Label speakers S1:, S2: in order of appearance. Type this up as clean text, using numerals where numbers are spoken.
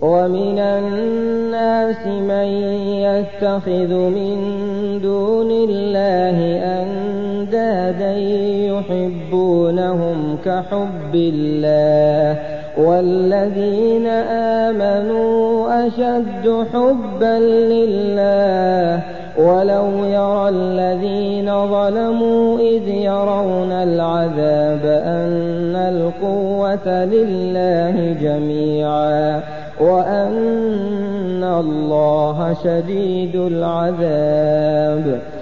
S1: ومن الناس من يتخذ من دون الله أندادا يحبونهم كحب الله والذين آمنوا أشد حبا لله ولو يرى الذين ظلموا إذ يرون العذاب أن القوة لله جميعا وأن الله شديد العذاب